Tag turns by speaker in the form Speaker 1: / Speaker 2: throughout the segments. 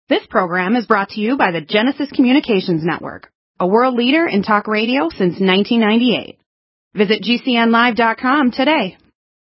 Speaker 1: This program is brought to you by the Genesis Communications Network, a world leader in talk radio since 1998. Visit GCNlive.com today.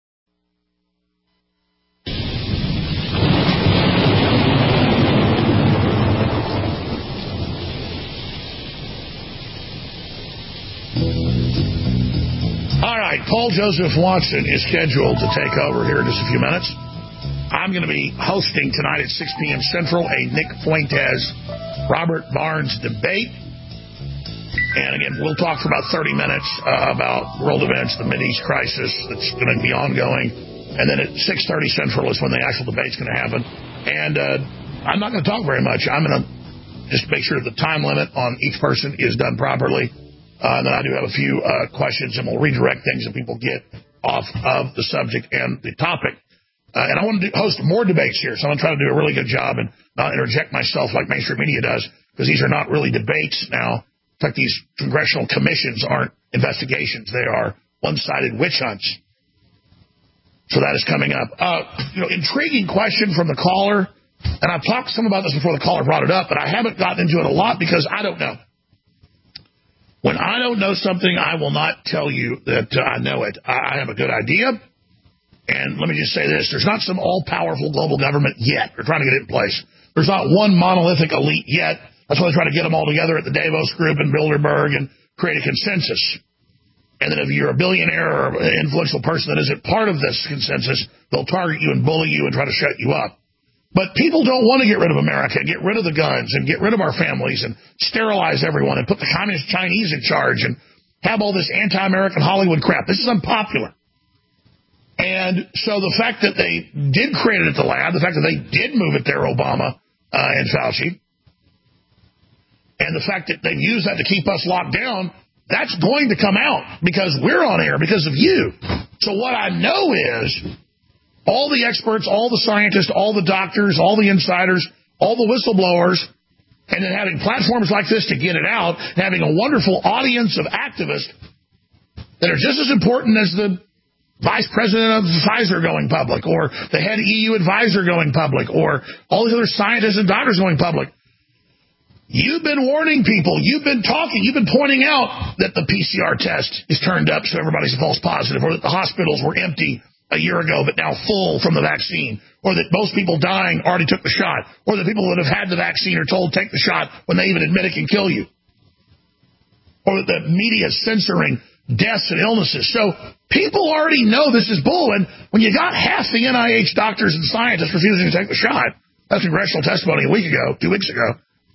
Speaker 2: All right, Paul Joseph Watson is scheduled to take over here in just a few minutes. I'm going to be hosting tonight at 6 p.m. Central a Nick Fuentes, Robert Barnes debate. And again, we'll talk for about 30 minutes about world events, the Mideast crisis that's going to be ongoing. And then at 6:30 Central is when the actual debate's going to happen. And I'm not going to talk very much. I'm going to just make sure the time limit on each person is done properly. And then I do have a few questions, and we'll redirect things if people get off of the subject and the topic. And I want to host more debates here, so I'm going to try to do a really good job and not interject myself like mainstream media does, because these are not really debates now. In fact, these congressional commissions aren't investigations. They are one-sided witch hunts. So that is coming up. Intriguing question from the caller, and I've talked some about this before the caller brought it up, but I haven't gotten into it a lot because I don't know. When I don't know something, I will not tell you that I know it. I have a good idea. And let me just say this. There's not some all-powerful global government yet. They're trying to get it in place. There's not one monolithic elite yet. That's why they try to get them all together at the Davos Group in Bilderberg and create a consensus. And then if you're a billionaire or an influential person that isn't part of this consensus, they'll target you and bully you and try to shut you up. But people don't want to get rid of America, get rid of the guns, and get rid of our families, and sterilize everyone, and put the communist Chinese in charge, and have all this anti-American Hollywood crap. This is unpopular. And so the fact that they did create it at the lab, the fact that they did move it there, Obama and Fauci, and the fact that they've used that to keep us locked down, that's going to come out because we're on air because of you. So what I know is all the experts, all the scientists, all the doctors, all the insiders, all the whistleblowers, and then having platforms like this to get it out, and having a wonderful audience of activists that are just as important as the vice president of Pfizer going public, or the head EU advisor going public, or all these other scientists and doctors going public. You've been warning people. You've been talking. You've been pointing out that the PCR test is turned up so everybody's a false positive, or that the hospitals were empty a year ago but now full from the vaccine, or that most people dying already took the shot, or that people that have had the vaccine are told take the shot when they even admit it can kill you, or that the media is censoring deaths and illnesses. So people already know this is bull, and when you got half the NIH doctors and scientists refusing to take the shot, that's congressional testimony 2 weeks ago,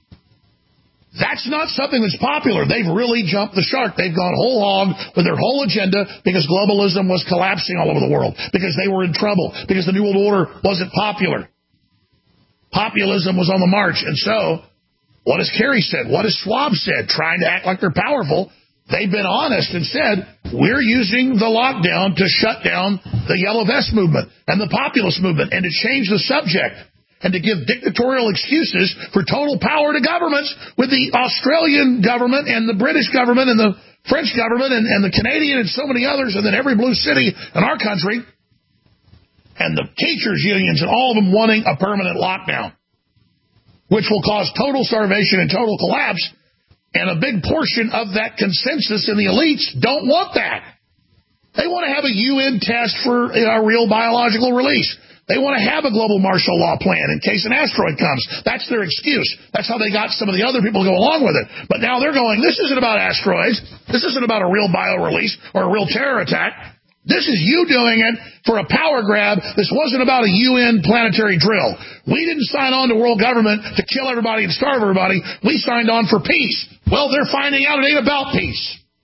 Speaker 2: that's not something that's popular. They've really jumped the shark. They've gone whole hog with their whole agenda because globalism was collapsing all over the world, because they were in trouble, because the New World Order wasn't popular. Populism was on the march. And so what has Kerry said? What has Schwab said? Trying to act like they're powerful. They've been honest and said, we're using the lockdown to shut down the Yellow Vest movement and the populist movement and to change the subject and to give dictatorial excuses for total power to governments, with the Australian government and the British government and the French government and the Canadian and so many others, and then every blue city in our country, and the teachers' unions and all of them wanting a permanent lockdown, which will cause total starvation and total collapse. And a big portion of that consensus in the elites don't want that. They want to have a UN test for a real biological release. They want to have a global martial law plan in case an asteroid comes. That's their excuse. That's how they got some of the other people to go along with it. But now they're going, this isn't about asteroids. This isn't about a real bio release or a real terror attack. This is you doing it for a power grab. This wasn't about a UN planetary drill. We didn't sign on to world government to kill everybody and starve everybody. We signed on for peace. Well, they're finding out it ain't about peace.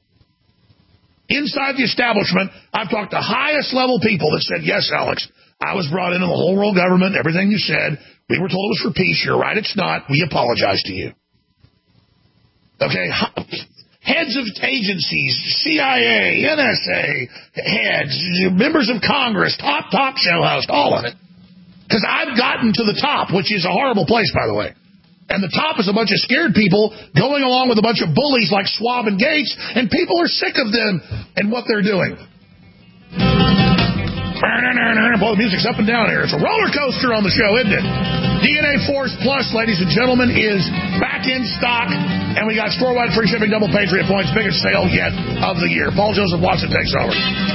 Speaker 2: Inside the establishment, I've talked to highest level people that said, yes, Alex, I was brought into the whole world government, everything you said. We were told it was for peace. You're right, it's not. We apologize to you. Okay, heads of agencies, CIA, NSA, heads, members of Congress, top talk show host, all of it. Because I've gotten to the top, which is a horrible place, by the way. And the top is a bunch of scared people going along with a bunch of bullies like Schwab and Gates, and people are sick of them and what they're doing. Boy, the music's up and down here. It's a roller coaster on the show, isn't it? DNA Force Plus, ladies and gentlemen, is back in stock, and we got store-wide free shipping, double Patriot points, biggest sale yet of the year. Paul Joseph Watson takes over.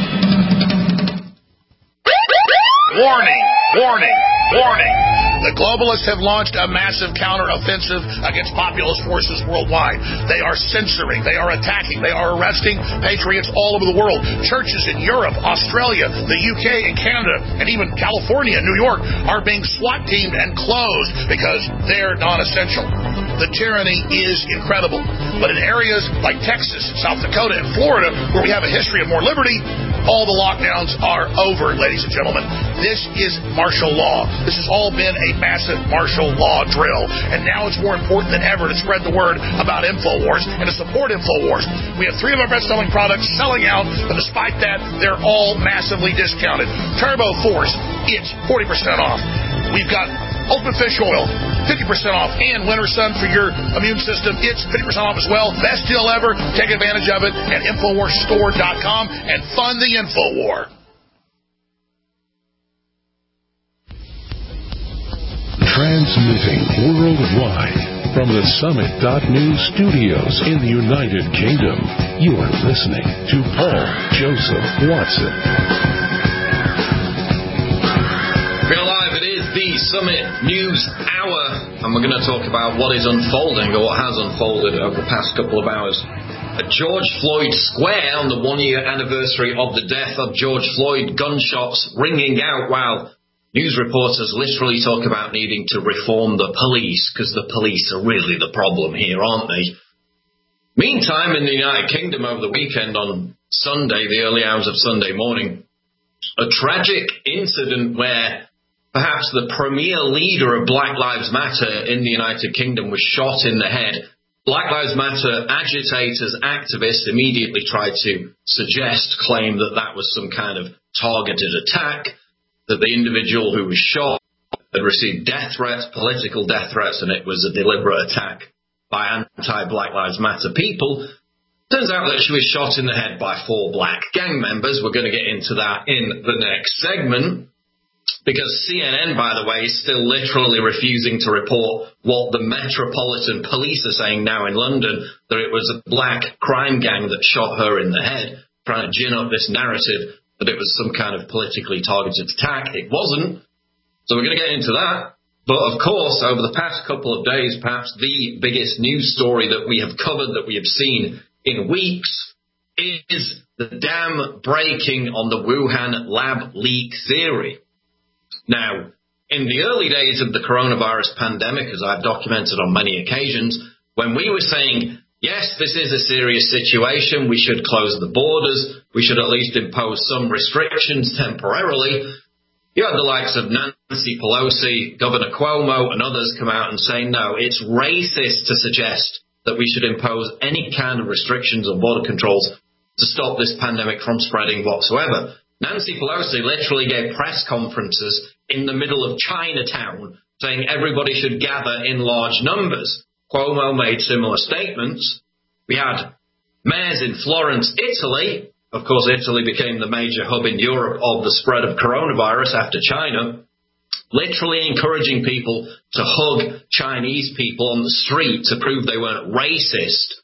Speaker 2: Warning, warning, warning. The globalists have launched a massive counteroffensive against populist forces worldwide. They are censoring, they are attacking, they are arresting patriots all over the world. Churches in Europe, Australia, the UK, and Canada, and even California and New York are being SWAT teamed and closed because they're non-essential. The tyranny is incredible. But in areas like Texas, South Dakota, and Florida, where we have a history of more liberty, all the lockdowns are over, ladies and gentlemen. This is martial law. This has all been a massive martial law drill, and now it's more important than ever to spread the word about InfoWars and to support InfoWars. We have 3 of our best-selling products selling out, but despite that, they're all massively discounted. Turbo Force, it's 40% off. We've got Ultimate Fish Oil, 50% off, and Winter Sun for your immune system. It's 50% off as well. Best deal ever. Take advantage of it at InfoWarsStore.com and fund the InfoWar.
Speaker 3: Transmitting worldwide from the Summit.News studios in the United Kingdom, you are listening to Paul Joseph Watson.
Speaker 4: Real live, it is the Summit News Hour, and we're going to talk about what is unfolding, or what has unfolded over the past couple of hours. At George Floyd Square, on the 1-year anniversary of the death of George Floyd, gunshots ringing out while news reporters literally talk about needing to reform the police, because the police are really the problem here, aren't they? Meantime, in the United Kingdom over the weekend, on Sunday, the early hours of Sunday morning, a tragic incident where perhaps the premier leader of Black Lives Matter in the United Kingdom was shot in the head. Black Lives Matter agitators, activists immediately tried to claim that was some kind of targeted attack, that the individual who was shot had received death threats, political death threats, and it was a deliberate attack by anti-Black Lives Matter people. Turns out that she was shot in the head by 4 black gang members. We're going to get into that in the next segment, because CNN, by the way, is still literally refusing to report what the Metropolitan Police are saying now in London, that it was a black crime gang that shot her in the head, trying to gin up this narrative that it was some kind of politically targeted attack. It wasn't. So we're going to get into that. But, of course, over the past couple of days, perhaps the biggest news story that we have covered, that we have seen in weeks, is the dam breaking on the Wuhan lab leak theory. Now, in the early days of the coronavirus pandemic, as I've documented on many occasions, when we were saying, yes, this is a serious situation, we should close the borders, we should at least impose some restrictions temporarily, you had the likes of Nancy Pelosi, Governor Cuomo, and others come out and say, no, it's racist to suggest that we should impose any kind of restrictions or border controls to stop this pandemic from spreading whatsoever. Nancy Pelosi literally gave press conferences in the middle of Chinatown saying everybody should gather in large numbers. Cuomo made similar statements. We had mayors in Florence, Italy. Of course, Italy became the major hub in Europe of the spread of coronavirus after China, literally encouraging people to hug Chinese people on the street to prove they weren't racist.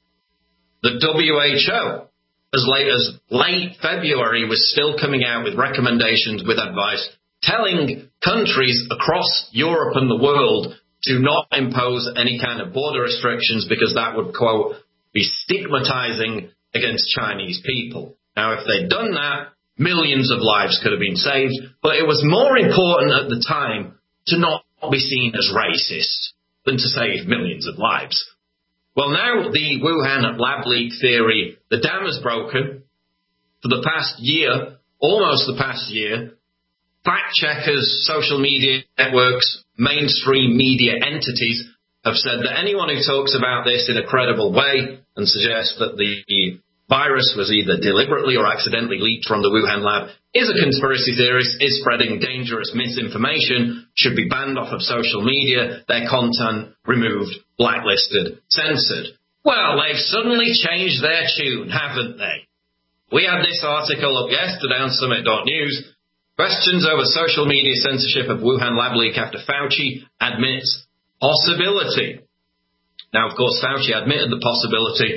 Speaker 4: The WHO, as late as late February, was still coming out with recommendations, with advice, telling countries across Europe and the world to not impose any kind of border restrictions because that would, quote, be stigmatizing against Chinese people. Now, if they'd done that, millions of lives could have been saved, but it was more important at the time to not be seen as racist than to save millions of lives. Well, now the Wuhan lab leak theory, the dam is broken. For the past year, almost the past year, fact checkers, social media networks, mainstream media entities have said that anyone who talks about this in a credible way and suggests that the virus was either deliberately or accidentally leaked from the Wuhan lab is a conspiracy theorist, is spreading dangerous misinformation, should be banned off of social media, their content removed, blacklisted, censored. Well, they've suddenly changed their tune, haven't they? We had this article up yesterday on Summit.News Questions over social media censorship of Wuhan lab leak after Fauci admits possibility. Now, of course, Fauci admitted the possibility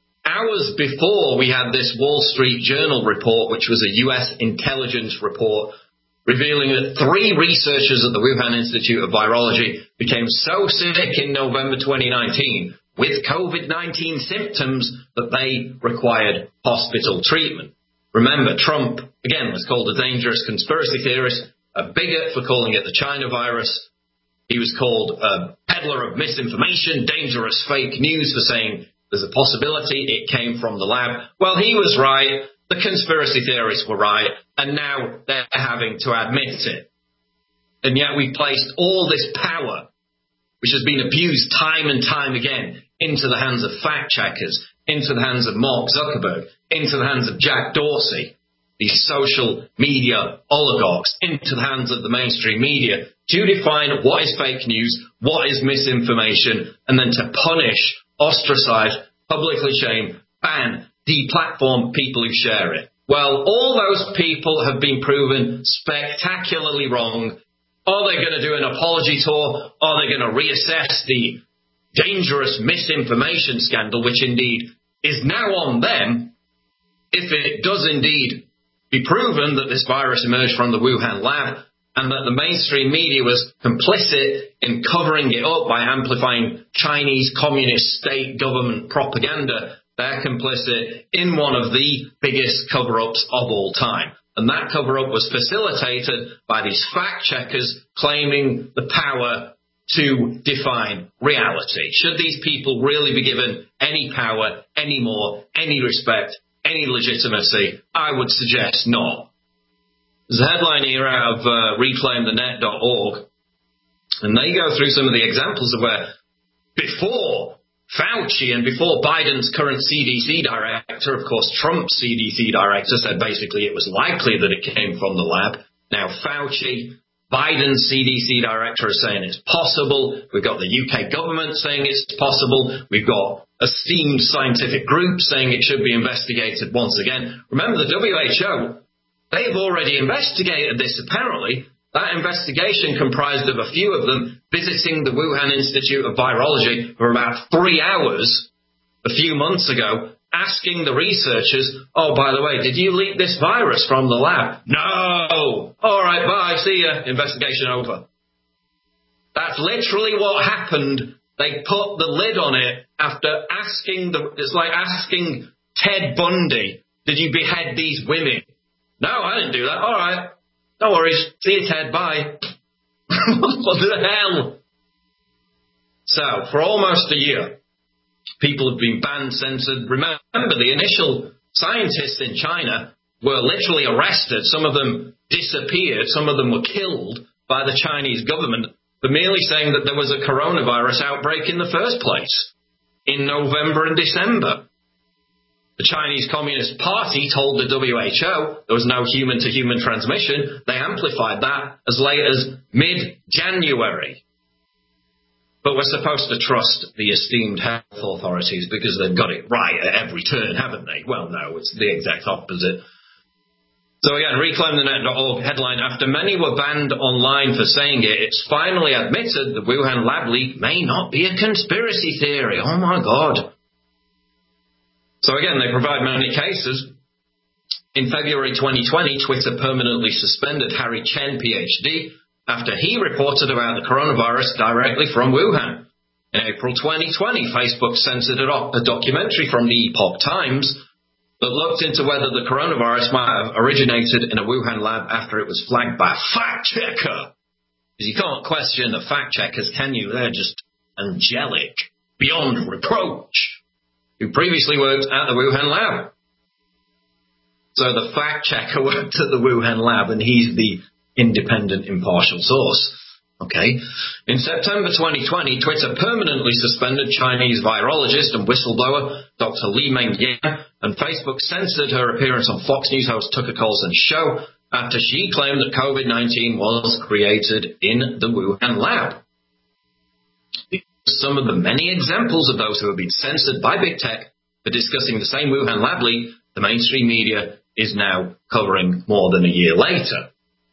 Speaker 4: hours before we had this Wall Street Journal report, which was a U.S. intelligence report, revealing that 3 researchers at the Wuhan Institute of Virology became so sick in November 2019 with COVID-19 symptoms that they required hospital treatment. Remember, Trump, again, was called a dangerous conspiracy theorist, a bigot for calling it the China virus. He was called a peddler of misinformation, dangerous fake news for saying there's a possibility it came from the lab. Well, he was right. The conspiracy theorists were right. And now they're having to admit it. And yet we've placed all this power, which has been abused time and time again, into the hands of fact-checkers, into the hands of Mark Zuckerberg, into the hands of Jack Dorsey, these social media oligarchs, into the hands of the mainstream media, to define what is fake news, what is misinformation, and then to punish, ostracize, publicly shame, ban, deplatform people who share it. Well, all those people have been proven spectacularly wrong. Are they going to do an apology tour? Are they going to reassess the dangerous misinformation scandal, which indeed is now on them, if it does indeed be proven that this virus emerged from the Wuhan lab and that the mainstream media was complicit in covering it up by amplifying Chinese communist state government propaganda? They're complicit in one of the biggest cover-ups of all time. And that cover-up was facilitated by these fact-checkers claiming the power to define reality. Should these people really be given any power, any more, any respect, any legitimacy? I would suggest not. There's a headline here out of reclaimthenet.org, and they go through some of the examples of where before Fauci and before Biden's current CDC director, of course, Trump's CDC director said basically it was likely that it came from the lab. Now Fauci, Biden's CDC director is saying it's possible. We've got the UK government saying it's possible. We've got esteemed scientific groups saying it should be investigated once again. Remember, the WHO, they've already investigated this apparently. That investigation comprised of a few of them visiting the Wuhan Institute of Virology for about 3 hours a few months ago, asking the researchers, oh, by the way, did you leak this virus from the lab? No. All right, bye, see ya. Investigation over. That's literally what happened. They put the lid on it after asking it's like asking Ted Bundy, did you behead these women? No, I didn't do that. All right. No worries. See you, Ted. Bye. What the hell? So, for almost a year, people have been banned, censored. Remember, the initial scientists in China were literally arrested. Some of them disappeared. Some of them were killed by the Chinese government for merely saying that there was a coronavirus outbreak in the first place in November and December. The Chinese Communist Party told the WHO there was no human-to-human transmission. They amplified that as late as mid-January. But we're supposed to trust the esteemed health authorities because they've got it right at every turn, haven't they? Well, no, it's the exact opposite. So again, reclaimthenet.org headline, after many were banned online for saying it, it's finally admitted the Wuhan lab leak may not be a conspiracy theory. Oh my God. So again, they provide many cases. In February 2020, Twitter permanently suspended Harry Chen, PhD, after he reported about the coronavirus directly from Wuhan. In April 2020, Facebook censored a documentary from the Epoch Times that looked into whether the coronavirus might have originated in a Wuhan lab after it was flagged by a fact-checker. Because you can't question the fact-checkers, can you? They're just angelic, beyond reproach, who previously worked at the Wuhan lab. So the fact-checker worked at the Wuhan lab, and he's the independent, impartial source. Okay. In September 2020, Twitter permanently suspended Chinese virologist and whistleblower Dr. Li Mengyan, and Facebook censored her appearance on Fox News host Tucker Carlson's show after she claimed that COVID-19 was created in the Wuhan lab. Some of the many examples of those who have been censored by big tech for discussing the same Wuhan lab leak the mainstream media is now covering more than a year later.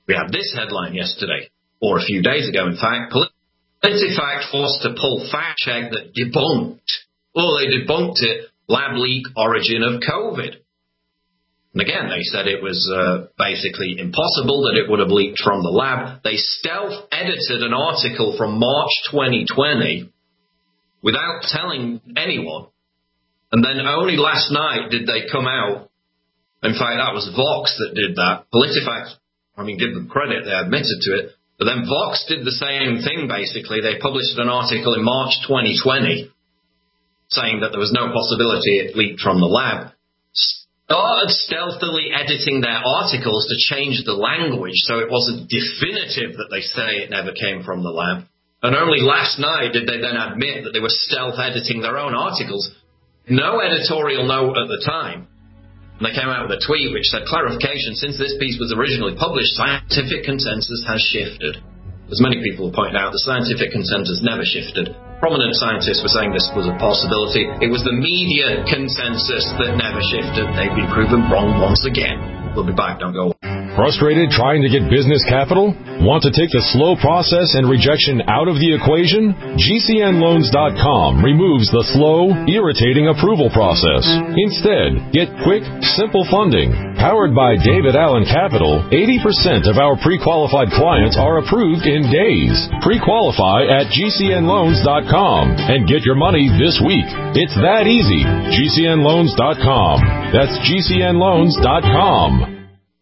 Speaker 4: We had this headline yesterday, or a few days ago, in fact. PolitiFact forced to pull fact check that debunked. Well, they debunked it, lab leak origin of COVID. And again, they said it was basically impossible that it would have leaked from the lab. They stealth-edited an article from March 2020 without telling anyone. And then only last night did they come out. In fact, that was Vox that did that. PolitiFact, give them credit, they admitted to it. But then Vox did the same thing, basically. They published an article in March 2020 saying that there was no possibility it leaked from the lab. Started stealthily editing their articles to change the language so it wasn't definitive that they say it never came from the lab. And only last night did they then admit that they were stealth-editing their own articles. No editorial note at the time. And they came out with a tweet which said, clarification, since this piece was originally published, scientific consensus has shifted. As many people have pointed out, the scientific consensus never shifted. Prominent scientists were saying this was a possibility. It was the media consensus that never shifted. They've been proven wrong once again. We'll be back. Don't go away.
Speaker 5: Frustrated trying to get business capital? Want to take the slow process and rejection out of the equation? GCNloans.com removes the slow, irritating approval process. Instead, get quick, simple funding. Powered by David Allen Capital, 80% of our pre-qualified clients are approved in days. Pre-qualify at GCNloans.com and get your money this week. It's that easy. GCNloans.com. That's GCNloans.com.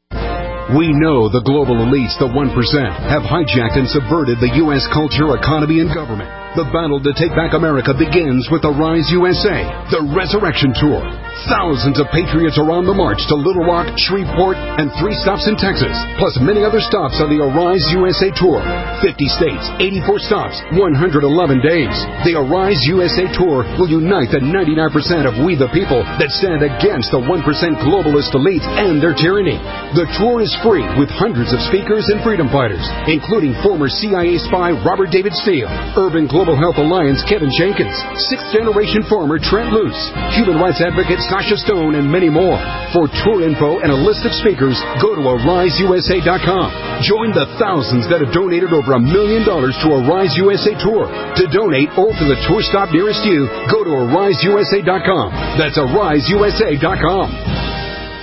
Speaker 6: We know the global elites, the 1%, have hijacked and subverted the U.S. culture, economy, and government. The battle to take back America begins with the Rise USA, the Resurrection Tour. Thousands of patriots are on the march to Little Rock, Shreveport, and 3 stops in Texas, plus many other stops on the Arise USA Tour. 50 states, 84 stops, 111 days. The Arise USA Tour will unite the 99% of we the people that stand against the 1% globalist elite and their tyranny. The tour is free with hundreds of speakers and freedom fighters, including former CIA spy Robert David Steele, Urban Global Health Alliance Kevin Jenkins, 6th-generation farmer Trent Luce, human rights advocate Sasha Stone, and many more. For tour info and a list of speakers, go to AriseUSA.com. Join the thousands that have donated over $1 million to Arise USA Tour. To donate or for the tour stop nearest you, go to AriseUSA.com. That's AriseUSA.com.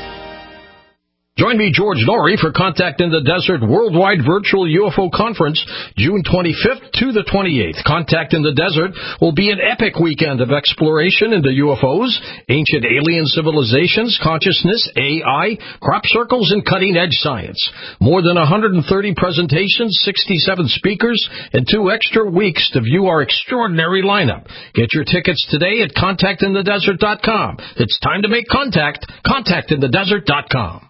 Speaker 7: Join me, George Norrie, for Contact in the Desert Worldwide Virtual UFO Conference, June 25th to the 28th. Contact in the Desert will be an epic weekend of exploration into UFOs, ancient alien civilizations, consciousness, AI, crop circles, and cutting-edge science. More than 130 presentations, 67 speakers, and 2 extra weeks to view our extraordinary lineup. Get your tickets today at contactinthedesert.com. It's time to make contact. Contactinthedesert.com.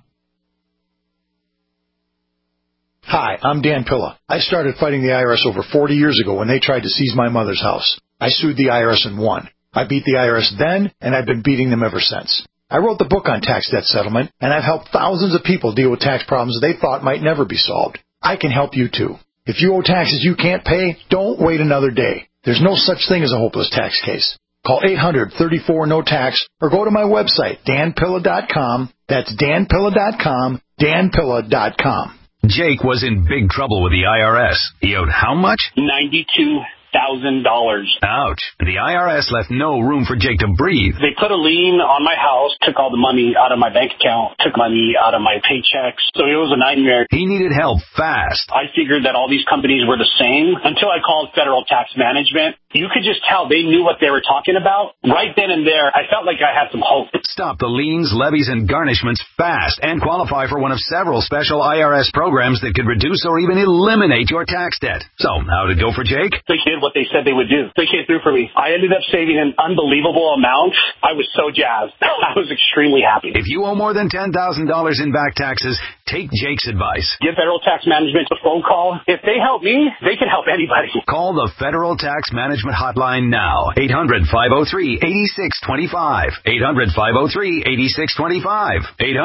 Speaker 8: Hi, I'm Dan Pilla. I started fighting the IRS over 40 years ago when they tried to seize my mother's house. I sued the IRS and won. I beat the IRS then, and I've been beating them ever since. I wrote the book on tax debt settlement, and I've helped thousands of people deal with tax problems they thought might never be solved. I can help you too. If you owe taxes you can't pay, don't wait another day. There's no such thing as a hopeless tax case. Call 800-34-NO-TAX or go to my website, danpilla.com. That's danpilla.com, danpilla.com.
Speaker 9: Jake was in big trouble with the IRS. He owed how much?
Speaker 10: $92,000.
Speaker 9: Ouch. The IRS left no room for Jake to breathe.
Speaker 10: They put a lien on my house, took all the money out of my bank account, took money out of my paychecks. So it was a nightmare.
Speaker 9: He needed help fast.
Speaker 10: I figured that all these companies were the same until I called Federal Tax Management. You could just tell they knew what they were talking about. Right then and there, I felt like I had some hope.
Speaker 9: Stop the liens, levies, and garnishments fast and qualify for one of several special IRS programs that could reduce or even eliminate your tax debt. So, how did it go for Jake?
Speaker 10: They did what they said they would do. They came through for me. I ended up saving an unbelievable amount. I was so jazzed. I was extremely happy.
Speaker 9: If you owe more than $10,000 in back taxes, take Jake's advice.
Speaker 10: Give Federal Tax Management a phone call. If they help me, they can help anybody.
Speaker 9: Call the Federal Tax Management hotline now. 800-503-8625. 800-503-8625.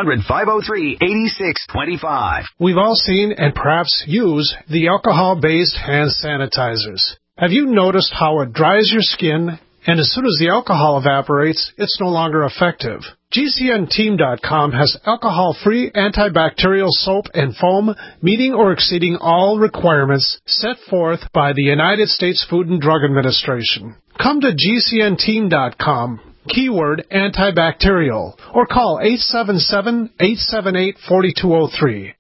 Speaker 9: 800-503-8625.
Speaker 11: We've all seen and perhaps use the alcohol-based hand sanitizers. Have you noticed how it dries your skin, and as soon as the alcohol evaporates, it's no longer effective? GCNteam.com has alcohol-free antibacterial soap and foam meeting or exceeding all requirements set forth by the United States Food and Drug Administration. Come to GCNteam.com, keyword antibacterial, or call 877-878-4203.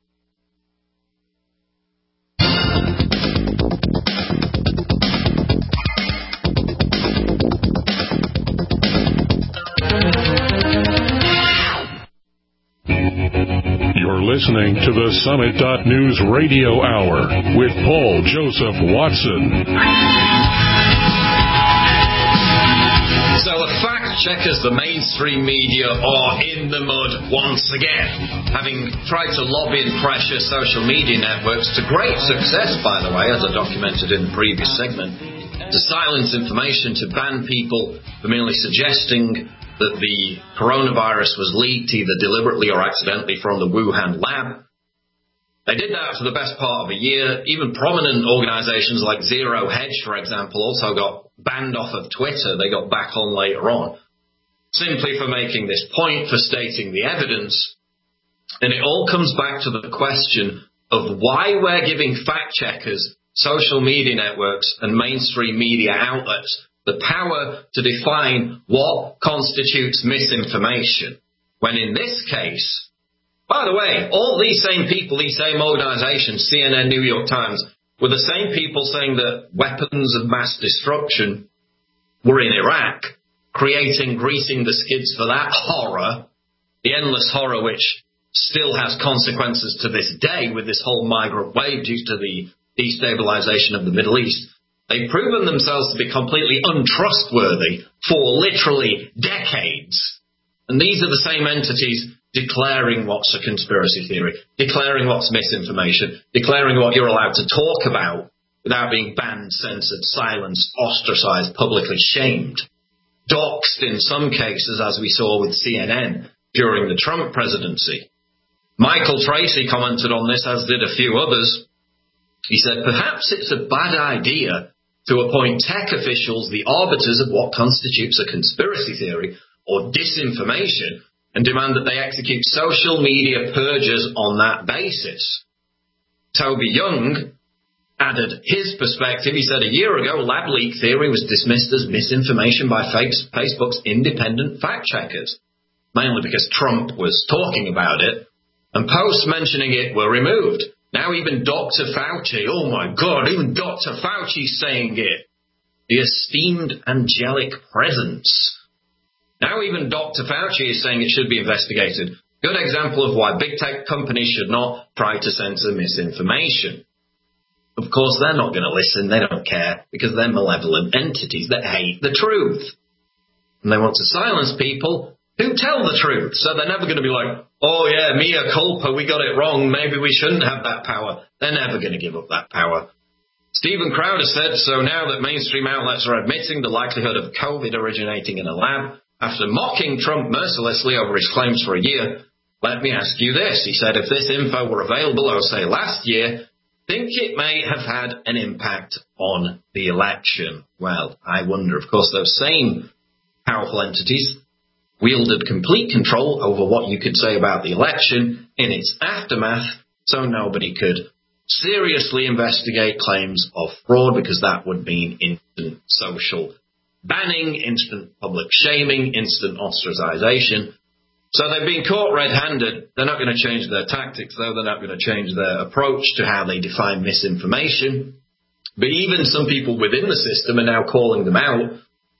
Speaker 3: You're listening to the Summit.News Radio Hour with Paul Joseph Watson.
Speaker 4: So the fact checkers, the mainstream media, are in the mud once again, having tried to lobby and pressure social media networks to great success, by the way, as I documented in the previous segment, to silence information, to ban people for merely suggesting that the coronavirus was leaked either deliberately or accidentally from the Wuhan lab. They did that for the best part of a year. Even prominent organizations like Zero Hedge, for example, also got banned off of Twitter. They got back on later on, simply for making this point, for stating the evidence. And it all comes back to the question of why we're giving fact checkers, social media networks, and mainstream media outlets the power to define what constitutes misinformation. When in this case, by the way, all these same people, these same organizations, CNN, New York Times, were the same people saying that weapons of mass destruction were in Iraq, greasing the skids for that horror, the endless horror which still has consequences to this day with this whole migrant wave due to the destabilization of the Middle East. They've proven themselves to be completely untrustworthy for literally decades. And these are the same entities declaring what's a conspiracy theory, declaring what's misinformation, declaring what you're allowed to talk about without being banned, censored, silenced, ostracized, publicly shamed, doxxed in some cases, as we saw with CNN during the Trump presidency. Michael Tracy commented on this, as did a few others. He said, perhaps it's a bad idea to appoint tech officials the arbiters of what constitutes a conspiracy theory or disinformation and demand that they execute social media purges on that basis. Toby Young added his perspective. He said a year ago, lab leak theory was dismissed as misinformation by Facebook's independent fact checkers, mainly because Trump was talking about it, and posts mentioning it were removed. Now even Dr. Fauci, oh my God, even Dr. Fauci's saying it. The esteemed angelic presence. Now even Dr. Fauci is saying it should be investigated. Good example of why big tech companies should not try to censor misinformation. Of course, they're not going to listen. They don't care because they're malevolent entities that hate the truth. And they want to silence people who tell the truth. So they're never going to be like, oh yeah, mea culpa, we got it wrong, maybe we shouldn't have that power. They're never going to give up that power. Stephen Crowder said, so now that mainstream outlets are admitting the likelihood of COVID originating in a lab, after mocking Trump mercilessly over his claims for a year, let me ask you this. He said, if this info were available, say last year, think it may have had an impact on the election. Well, I wonder, of course, those same powerful entities wielded complete control over what you could say about the election in its aftermath, so nobody could seriously investigate claims of fraud, because that would mean instant social banning, instant public shaming, instant ostracization. So they've been caught red-handed. They're not going to change their tactics, though. They're not going to change their approach to how they define misinformation. But even some people within the system are now calling them out.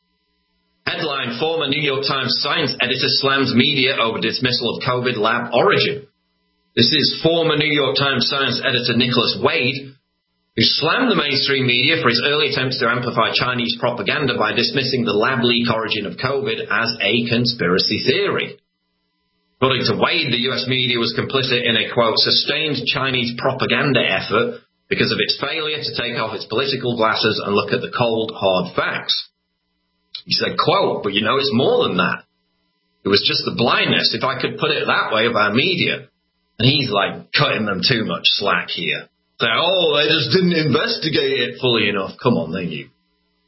Speaker 4: Headline, former New York Times science editor slams media over dismissal of COVID lab origin. This is former New York Times science editor Nicholas Wade, who slammed the mainstream media for his early attempts to amplify Chinese propaganda by dismissing the lab leak origin of COVID as a conspiracy theory. According to Wade, the U.S. media was complicit in a, quote, sustained Chinese propaganda effort because of its failure to take off its political glasses and look at the cold, hard facts. He said, quote, but you know, it's more than that. It was just the blindness, if I could put it that way, of our media. And he's like cutting them too much slack here. Saying, oh, they just didn't investigate it fully enough. Come on, they knew.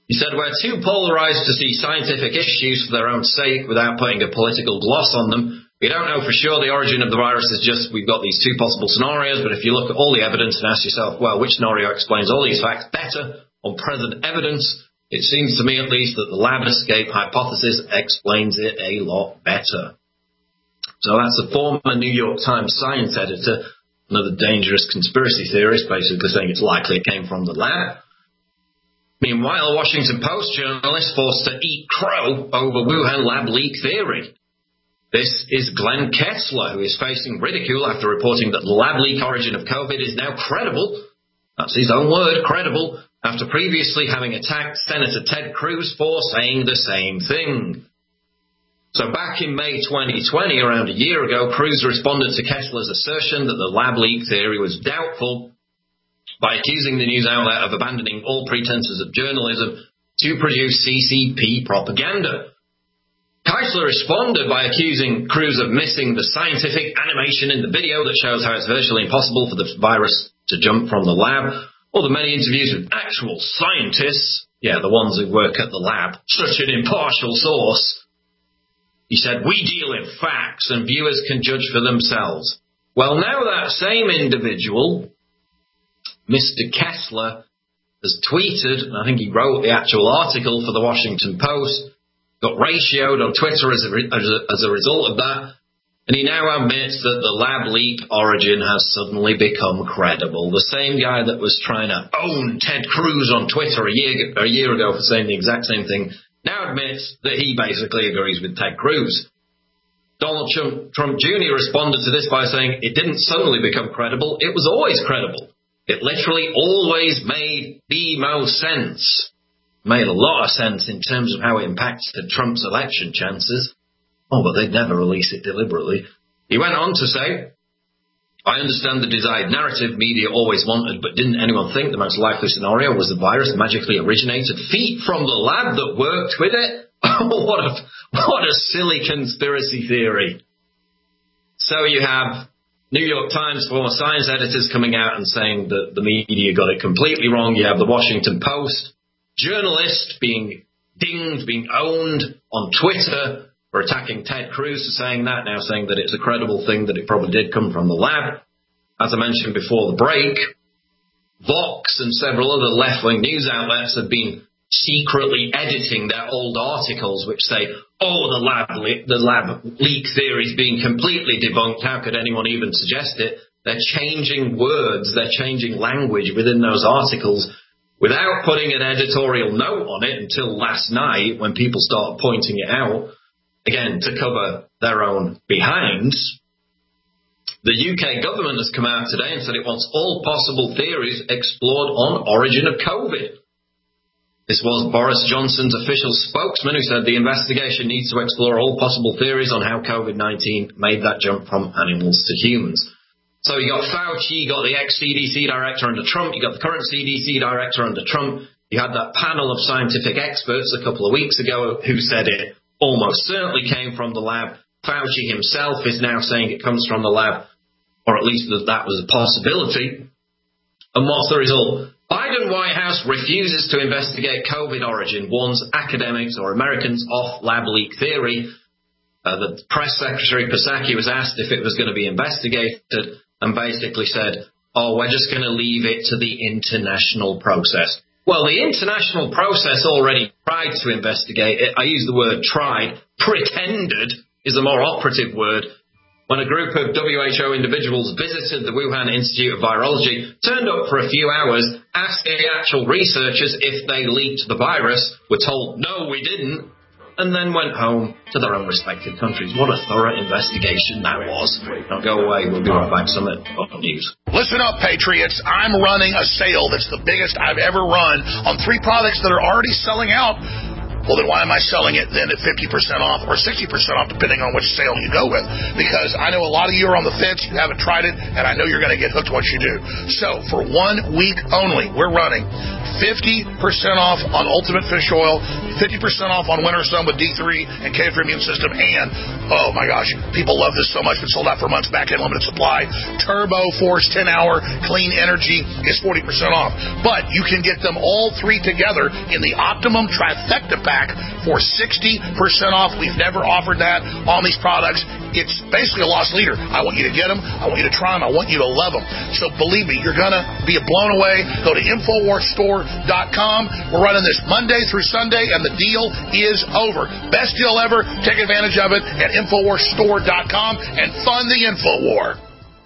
Speaker 4: He said, we're too polarized to see scientific issues for their own sake without putting a political gloss on them. We don't know for sure the origin of the virus is just we've got these two possible scenarios, but if you look at all the evidence and ask yourself, well, which scenario explains all these facts better on present evidence, it seems to me at least that the lab escape hypothesis explains it a lot better. So that's a former New York Times science editor, another dangerous conspiracy theorist, basically saying it's likely it came from the lab. Meanwhile, a Washington Post journalist forced to eat crow over Wuhan lab leak theory. This is Glenn Kessler, who is facing ridicule after reporting that the lab leak origin of COVID is now credible. That's his own word, credible, after previously having attacked Senator Ted Cruz for saying the same thing. So back in May 2020, around a year ago, Cruz responded to Kessler's assertion that the lab leak theory was doubtful by accusing the news outlet of abandoning all pretenses of journalism to produce CCP propaganda. Kessler responded by accusing Cruz of missing the scientific animation in the video that shows how it's virtually impossible for the virus to jump from the lab, or the many interviews with actual scientists, the ones who work at the lab, such an impartial source. He said, we deal in facts and viewers can judge for themselves. Well, now that same individual, Mr. Kessler, has tweeted, and I think he wrote the actual article for the Washington Post, got ratioed on Twitter as a result of that, and he now admits that the lab leak origin has suddenly become credible. The same guy that was trying to own Ted Cruz on Twitter a year ago for saying the exact same thing now admits that he basically agrees with Ted Cruz. Donald Trump Jr. responded to this by saying it didn't suddenly become credible, it was always credible. It literally always made the most sense. Made a lot of sense in terms of how it impacted Trump's election chances. Oh, but they'd never release it deliberately. He went on to say, I understand the desired narrative media always wanted, but didn't anyone think the most likely scenario was the virus magically originated feet from the lab that worked with it? Oh, what a silly conspiracy theory. So you have New York Times former science editors coming out and saying that the media got it completely wrong. You have the Washington Post journalist being dinged, being owned on Twitter for attacking Ted Cruz for saying that, now saying that it's a credible thing, that it probably did come from the lab. As I mentioned before the break, Vox and several other left-wing news outlets have been secretly editing their old articles which say, the lab leak theory is being completely debunked. How could anyone even suggest it? They're changing words, they're changing language within those articles without putting an editorial note on it until last night when people started pointing it out, again, to cover their own behinds. The UK government has come out today and said it wants all possible theories explored on origin of COVID. This was Boris Johnson's official spokesman who said the investigation needs to explore all possible theories on how COVID-19 made that jump from animals to humans. So you got Fauci, you got the ex-CDC director under Trump, you got the current CDC director under Trump. You had that panel of scientific experts a couple of weeks ago who said it almost certainly came from the lab. Fauci himself is now saying it comes from the lab, or at least that was a possibility. And what's the result? Biden White House refuses to investigate COVID origin, warns academics or Americans off lab leak theory. The press secretary, Psaki, was asked if it was going to be investigated and basically said, we're just going to leave it to the international process. Well, the international process already tried to investigate it. I use the word tried. Pretended is a more operative word. When a group of WHO individuals visited the Wuhan Institute of Virology, turned up for a few hours, asked the actual researchers if they leaked the virus, were told, no, we didn't, and then went home to their own respective countries. What a thorough investigation that was. Now go away, we'll be right back. Summit News.
Speaker 2: Listen up, Patriots. I'm running a sale that's the biggest I've ever run on 3 products that are already selling out. well, then why am I selling it then at 50% off or 60% off, depending on which sale you go with? Because I know a lot of you are on the fence, you haven't tried it, and I know you're going to get hooked once you do. So for 1 week only, we're running 50% off on Ultimate Fish Oil, 50% off on Winter Sun with D3 and K for Immune System, and, oh my gosh, people love this so much, it's sold out for months back in limited supply. Turbo Force 10-hour Clean Energy is 40% off. But you can get them all three together in the Optimum Trifecta Pack for 60% off. We've never offered that on these products. It's basically a lost leader. I want you to get them. I want you to try them. I want you to love them. So believe me, you're going to be blown away. Go to InfoWarsStore.com. We're running this Monday through Sunday, and the deal is over. Best deal ever. Take advantage of it at InfoWarsStore.com and fund the InfoWar.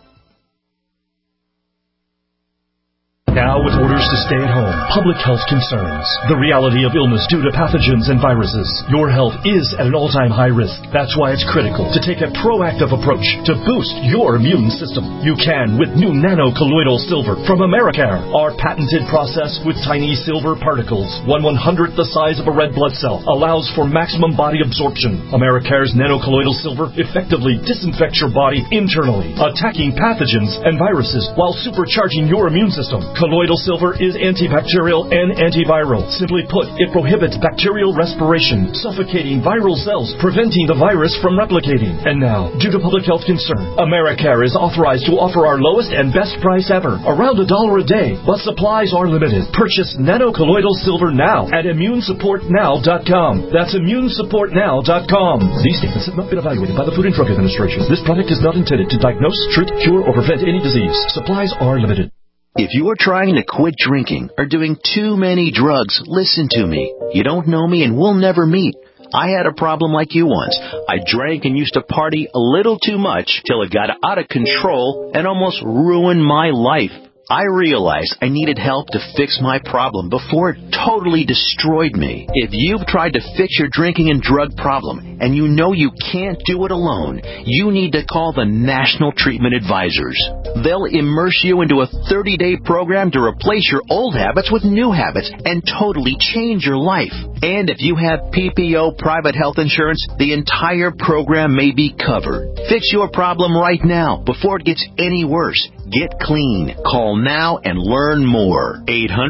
Speaker 12: Now with orders to stay at home, public health concerns, the reality of illness due to pathogens and viruses, your health is at an all-time high risk. That's why it's critical to take a proactive approach to boost your immune system. You can with new nano-colloidal silver from Americare. Our patented process with tiny silver particles, 1/100th the size of a red blood cell, allows for maximum body absorption. Americare's nano-colloidal silver effectively disinfects your body internally, attacking pathogens and viruses while supercharging your immune system. Colloidal silver is antibacterial and antiviral. Simply put, it prohibits bacterial respiration, suffocating viral cells, preventing the virus from replicating. And now, due to public health concern, Americare is authorized to offer our lowest and best price ever, around $1 a day, but supplies are limited. Purchase nano-colloidal silver now at ImmuneSupportNow.com. That's ImmuneSupportNow.com. These statements have not been evaluated by the Food and Drug Administration. This product is not intended to diagnose, treat, cure, or prevent any disease. Supplies are limited.
Speaker 13: If you are trying to quit drinking or doing too many drugs, listen to me. You don't know me and we'll never meet. I had a problem like you once. I drank and used to party a little too much till it got out of control and almost ruined my life. I realized I needed help to fix my problem before it totally destroyed me. If you've tried to fix your drinking and drug problem and you know you can't do it alone, you need to call the National Treatment Advisors. They'll immerse you into a 30-day program to replace your old habits with new habits and totally change your life. And if you have PPO private health insurance, the entire program may be covered. Fix your problem right now before it gets any worse. Get clean. Call now and learn more.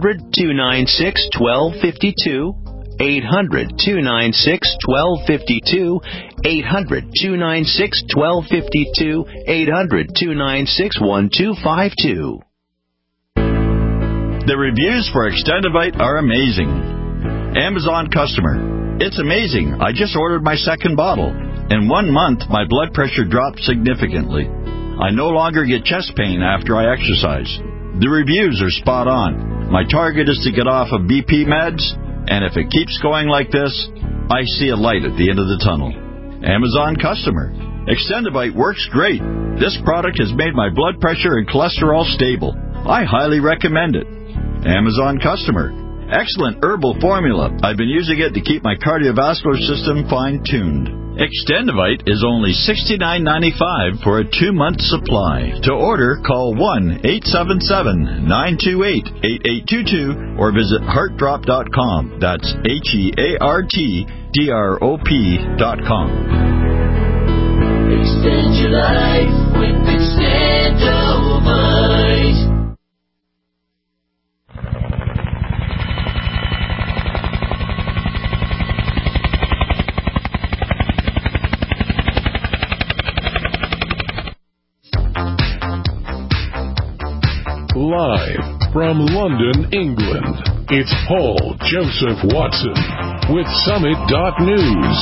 Speaker 13: 800-296-1252. 800-296-1252. 800-296-1252. 800-296-1252.
Speaker 14: The reviews for Extendivite are amazing. Amazon customer. It's amazing. I just ordered my second bottle. In 1 month, my blood pressure dropped significantly. I no longer get chest pain after I exercise. The reviews are spot on. My target is to get off of BP meds, and if it keeps going like this, I see a light at the end of the tunnel. Amazon customer. Extendivite works great. This product has made my blood pressure and cholesterol stable. I highly recommend it. Amazon customer. Excellent herbal formula. I've been using it to keep my cardiovascular system fine-tuned. Extendivite is only $69.95 for a 2-month supply. To order, call 1-877-928-8822 or visit heartdrop.com. That's HEARTDROP.com.
Speaker 15: Extend your life with Extendivite.
Speaker 3: Live from London, England, it's Paul Joseph Watson with Summit.News.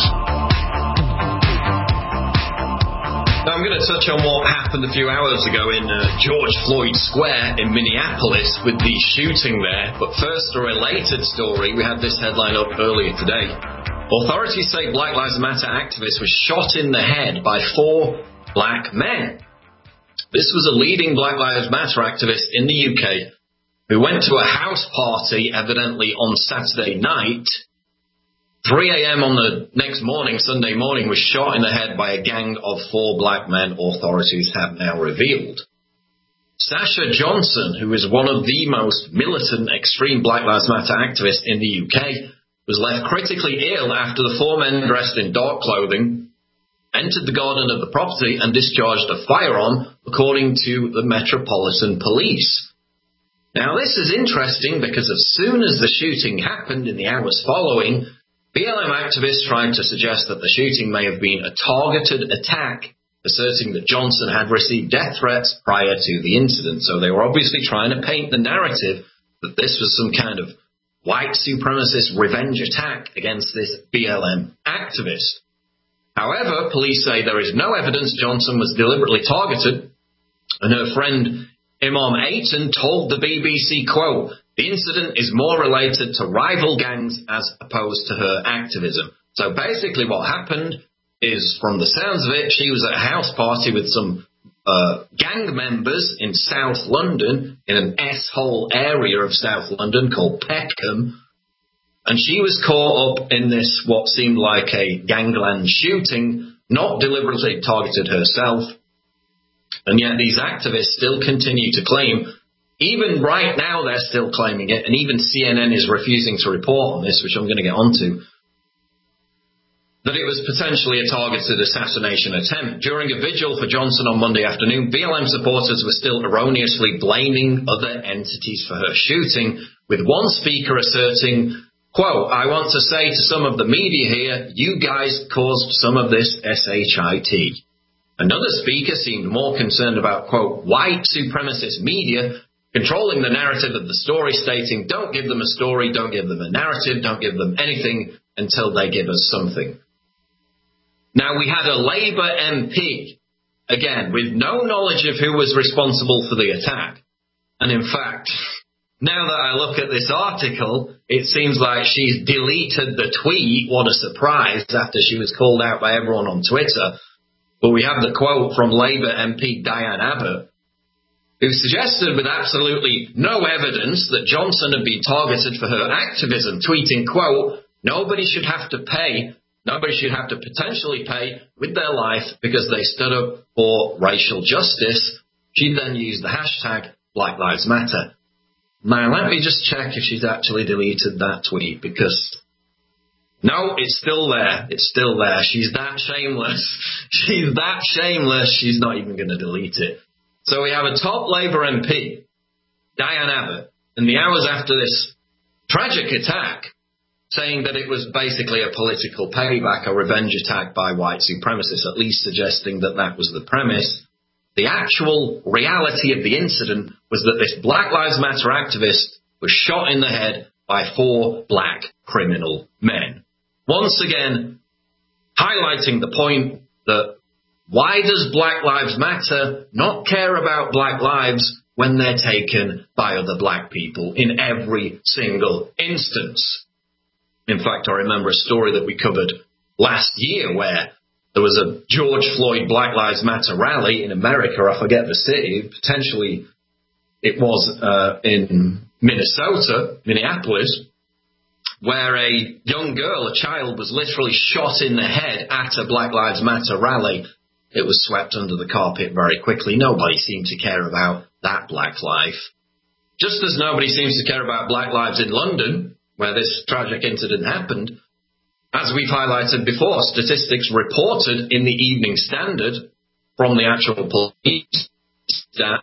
Speaker 4: Now, I'm going to touch on what happened a few hours ago in George Floyd Square in Minneapolis with the shooting there. But first, a related story. We had this headline up earlier today. Authorities say Black Lives Matter activist was shot in the head by 4 black men. This was a leading Black Lives Matter activist in the UK who went to a house party, evidently on Saturday night. 3 a.m. on the next morning, Sunday morning, was shot in the head by a gang of 4 black men, authorities have now revealed. Sasha Johnson, who is one of the most militant, extreme Black Lives Matter activists in the UK, was left critically ill after the four men dressed in dark clothing entered the garden of the property and discharged a firearm, according to the Metropolitan Police. Now, this is interesting because as soon as the shooting happened in the hours following, BLM activists tried to suggest that the shooting may have been a targeted attack, asserting that Johnson had received death threats prior to the incident. So they were obviously trying to paint the narrative that this was some kind of white supremacist revenge attack against this BLM activist. However, police say there is no evidence Johnson was deliberately targeted, and her friend Imam Ayton told the BBC, quote, "The incident is more related to rival gangs as opposed to her activism." So basically what happened is, from the sounds of it, she was at a house party with some gang members in South London, in an S-hole area of South London called Peckham, and she was caught up in this, what seemed like a gangland shooting, not deliberately targeted herself. And yet these activists still continue to claim, even right now they're still claiming it, and even CNN is refusing to report on this, which I'm going to get onto, that it was potentially a targeted assassination attempt. During a vigil for Johnson on Monday afternoon, BLM supporters were still erroneously blaming other entities for her shooting, with one speaker asserting, quote, "I want to say to some of the media here, you guys caused some of this SHIT. Another speaker seemed more concerned about, quote, white supremacist media controlling the narrative of the story, stating, don't give them a story, don't give them a narrative, don't give them anything until they give us something. Now, we had a Labour MP, again, with no knowledge of who was responsible for the attack. And in fact, now that I look at this article, it seems like she's deleted the tweet. What a surprise, after she was called out by everyone on Twitter. But we have the quote from Labour MP Diane Abbott, who suggested with absolutely no evidence that Johnson had been targeted for her activism, tweeting, quote, nobody should have to potentially pay with their life because they stood up for racial justice. She then used the hashtag Black Lives Matter. Now, let me just check if she's actually deleted that tweet, because no, it's still there. It's still there. She's that shameless. She's that shameless, she's not even going to delete it. So we have a top Labour MP, Diane Abbott, in the hours after this tragic attack, saying that it was basically a political payback, a revenge attack by white supremacists, at least suggesting that that was the premise. The actual reality of the incident was that this Black Lives Matter activist was shot in the head by 4 black criminal men. Once again, highlighting the point that why does Black Lives Matter not care about black lives when they're taken by other black people in every single instance? In fact, I remember a story that we covered last year where there was a George Floyd Black Lives Matter rally in America. I forget the city. Potentially it was in Minnesota, Minneapolis, where a young girl, a child, was literally shot in the head at a Black Lives Matter rally. It was swept under the carpet very quickly. Nobody seemed to care about that black life. Just as nobody seems to care about black lives in London, where this tragic incident happened. As we've highlighted before, statistics reported in the Evening Standard from the actual police that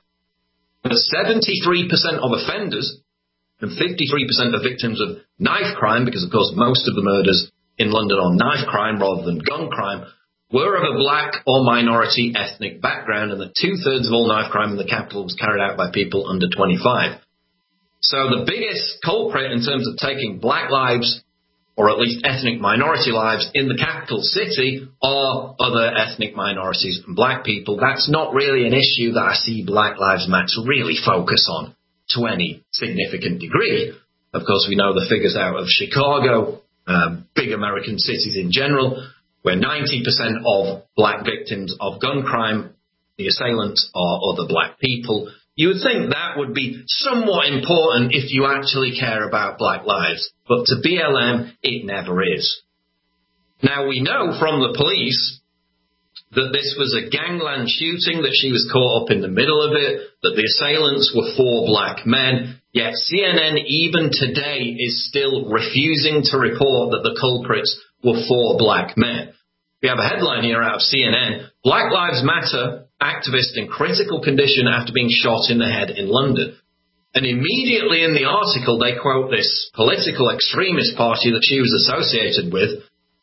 Speaker 4: 73% of offenders and 53% of victims of knife crime, because of course most of the murders in London are knife crime rather than gun crime, were of a black or minority ethnic background, and that 2/3 of all knife crime in the capital was carried out by people under 25. So the biggest culprit in terms of taking black lives, or at least ethnic minority lives, in the capital city are other ethnic minorities and black people. That's not really an issue that I see Black Lives Matter really focus on to any significant degree. Of course, we know the figures out of Chicago, big American cities in general, where 90% of black victims of gun crime, the assailants, are other black people. You would think that would be somewhat important if you actually care about black lives, but to BLM, it never is. Now, we know from the police that this was a gangland shooting, that she was caught up in the middle of it, that the assailants were 4 black men. Yet CNN, even today, is still refusing to report that the culprits were 4 black men. We have a headline here out of CNN: Black Lives Matter activist in critical condition after being shot in the head in London. And immediately in the article, they quote this political extremist party that she was associated with,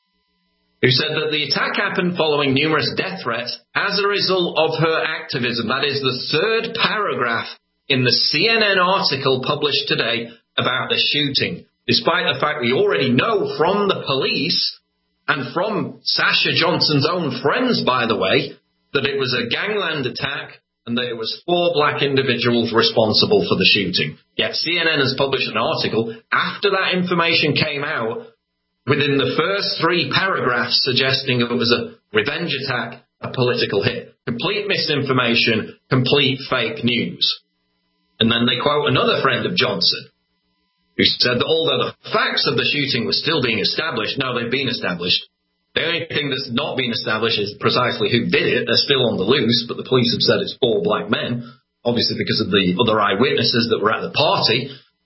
Speaker 4: who said that the attack happened following numerous death threats as a result of her activism. That is the 3rd paragraph in the CNN article published today about the shooting, despite the fact we already know from the police and from Sasha Johnson's own friends, by the way, that it was a gangland attack and that it was 4 black individuals responsible for the shooting. Yet CNN has published an article after that information came out, within the first 3 paragraphs, suggesting it was a revenge attack, a political hit. Complete misinformation, complete fake news. And then they quote another friend of Johnson, who said that although the facts of the shooting were still being established, no, they've been established. The only thing that's not been established is precisely who did it. They're still on the loose, but the police have said it's 4 black men, obviously because of the other eyewitnesses that were at the party.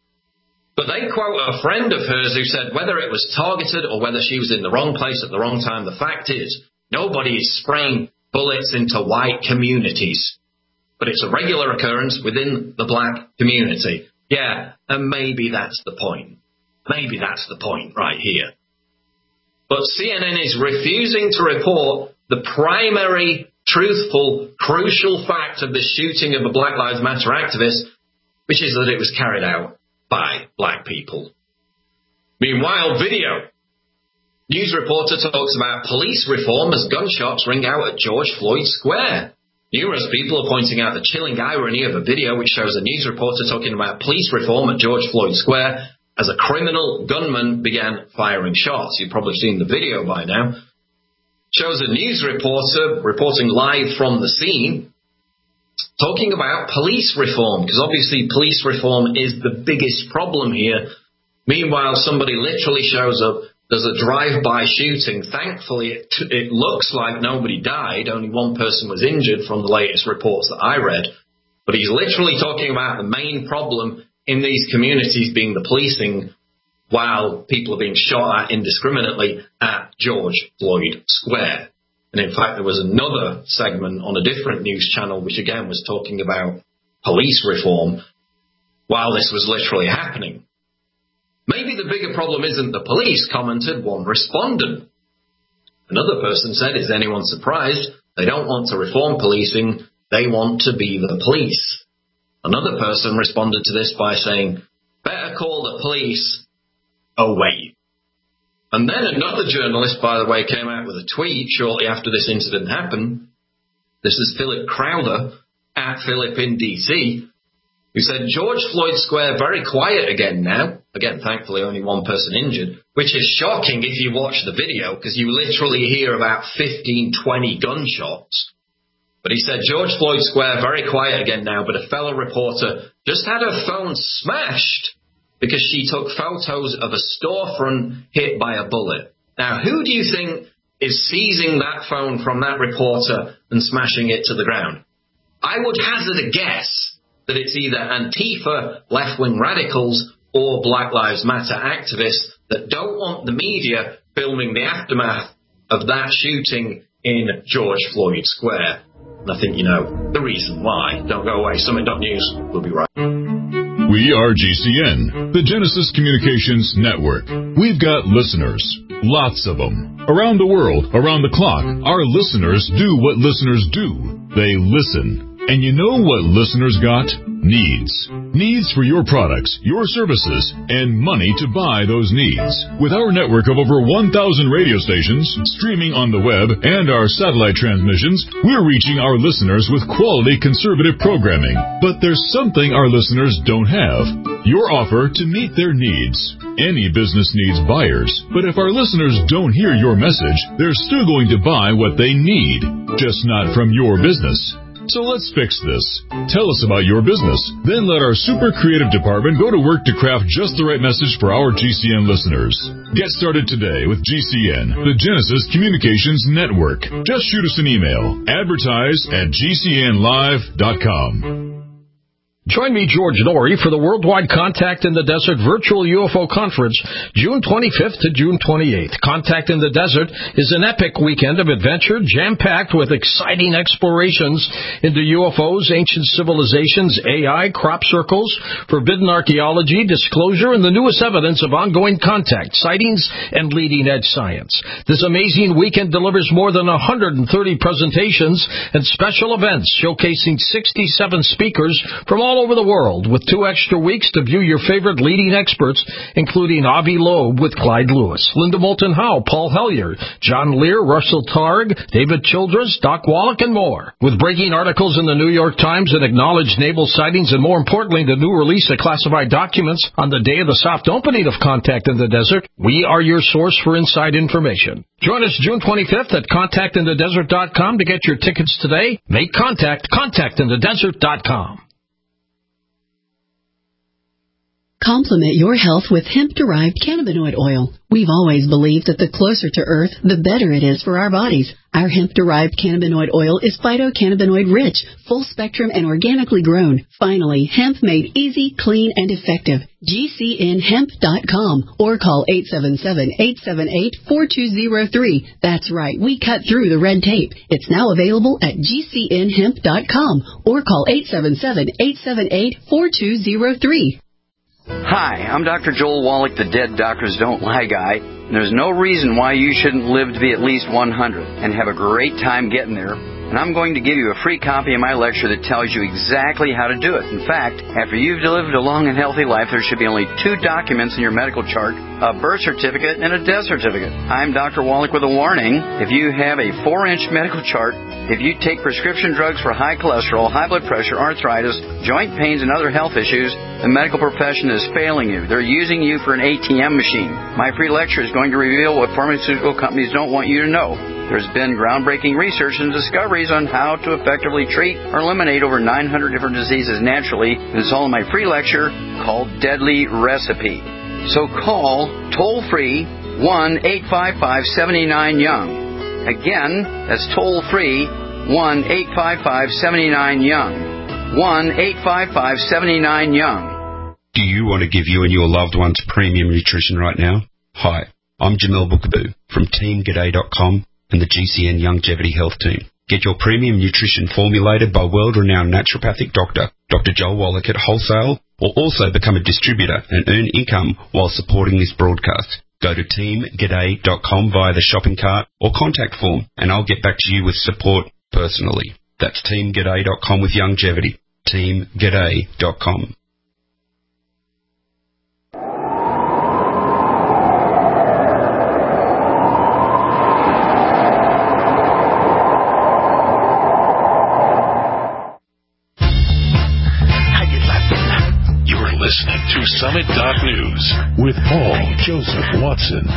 Speaker 4: But they quote a friend of hers who said whether it was targeted or whether she was in the wrong place at the wrong time, the fact is nobody is spraying bullets into white communities. But it's a regular occurrence within the black community. Yeah, and maybe that's the point. Maybe that's the point right here. But CNN is refusing to report the primary, truthful, crucial fact of the shooting of a Black Lives Matter activist, which is that it was carried out by black people. Meanwhile, video. News reporter talks about police reform as gunshots ring out at George Floyd Square. Numerous people are pointing out the chilling irony of a video which shows a news reporter talking about police reform at George Floyd Square as a criminal gunman began firing shots. You've probably seen the video by now. Shows a news reporter reporting live from the scene, talking about police reform, because obviously police reform is the biggest problem here. Meanwhile, somebody literally shows up, there's a drive-by shooting. Thankfully, it looks like nobody died. Only 1 person was injured from the latest reports that I read. But he's literally talking about the main problem in these communities being the policing, while people are being shot at indiscriminately at George Floyd Square. And in fact, there was another segment on a different news channel which again was talking about police reform while this was literally happening. Maybe the bigger problem isn't the police, commented one respondent. Another person said, is anyone surprised? They don't want to reform policing, they want to be the police. Another person responded to this by saying, better call the police. Oh, wait. And then another journalist, by the way, came out with a tweet shortly after this incident happened. This is Philip Crowder, at Philip in D.C., who said, George Floyd Square very quiet again now. Again, thankfully, only 1 person injured, which is shocking if you watch the video, because you literally hear about 15, 20 gunshots. But he said, George Floyd Square, very quiet again now, but a fellow reporter just had her phone smashed because she took photos of a storefront hit by a bullet. Now, who do you think is seizing that phone from that reporter and smashing it to the ground? I would hazard a guess that it's either Antifa, left-wing radicals, or Black Lives Matter activists that don't want the media filming the aftermath of that shooting in George Floyd Square. And I think you know the reason why. Don't go away. Summit.news. We'll be right back.
Speaker 16: We are GCN, the Genesis Communications Network. We've got listeners, lots of them. Around the world, around the clock, our listeners do what listeners do. They listen. And you know what listeners got? Needs. Needs for your products, your services, and money to buy those needs. With our network of over 1,000 radio stations, streaming on the web, and our satellite transmissions, we're reaching our listeners with quality conservative programming. But there's something our listeners don't have. Your offer to meet their needs. Any business needs buyers, but if our listeners don't hear your message, they're still going to buy what they need, just not from your business. So let's fix this. Tell us about your business. Then let our super creative department go to work to craft just the right message for our GCN listeners. Get started today with GCN, the Genesis Communications Network. Just shoot us an email. Advertise at GCNlive.com.
Speaker 7: Join me, George Noory, for the Worldwide Contact in the Desert Virtual UFO Conference, June 25th to June 28th. Contact in the Desert is an epic weekend of adventure, jam-packed with exciting explorations into UFOs, ancient civilizations, AI, crop circles, forbidden archaeology, disclosure, and the newest evidence of ongoing contact, sightings, and leading-edge science. This amazing weekend delivers more than 130 presentations and special events showcasing 67 speakers from all over the world, with 2 extra weeks to view your favorite leading experts, including Avi Loeb with Clyde Lewis, Linda Moulton Howe, Paul Hellyer, John Lear, Russell Targ, David Childress, Doc Wallach, and more. With breaking articles in the New York Times that acknowledge naval sightings and, more importantly, the new release of classified documents on the day of the soft opening of Contact in the Desert, we are your source for inside information. Join us June 25th at contactinthedesert.com to get your tickets today. Make contact, contactinthedesert.com.
Speaker 17: Complement your health with hemp-derived cannabinoid oil. We've always believed that the closer to Earth, the better it is for our bodies. Our hemp-derived cannabinoid oil is phytocannabinoid-rich, full-spectrum, and organically grown. Finally, hemp made easy, clean, and effective. GCNhemp.com or call 877-878-4203. That's right, we cut through the red tape. It's now available at GCNhemp.com or call 877-878-4203.
Speaker 18: Hi, I'm Dr. Joel Wallach, the Dead Doctors Don't Lie guy. And there's no reason why you shouldn't live to be at least 100 and have a great time getting there. And I'm going to give you a free copy of my lecture that tells you exactly how to do it. In fact, after you've lived a long and healthy life, there should be only 2 documents in your medical chart, a birth certificate and a death certificate. I'm Dr. Wallach with a warning. If you have a 4-inch medical chart, if you take prescription drugs for high cholesterol, high blood pressure, arthritis, joint pains, and other health issues, the medical profession is failing you. They're using you for an ATM machine. My free lecture is going to reveal what pharmaceutical companies don't want you to know. There's been groundbreaking research and discoveries on how to effectively treat or eliminate over 900 different diseases naturally. It's all in my free lecture called Deadly Recipe. So call toll-free 1-855-79-YOUNG. Again, that's toll-free 1-855-79-YOUNG. 1-855-79-YOUNG.
Speaker 19: Do you want to give you and your loved ones premium nutrition right now? Hi, I'm Jamel Bookaboo from TeamGaday.com and the GCN Longevity Health Team. Get your premium nutrition formulated by world-renowned naturopathic doctor, Dr. Joel Wallach at wholesale, or also become a distributor and earn income while supporting this broadcast. Go to TeamGaday.com via the shopping cart or contact form, and I'll get back to you with support personally. That's TeamGaday.com with longevity. TeamGaday.com.
Speaker 3: Listening to Summit.News with Paul Joseph Watson.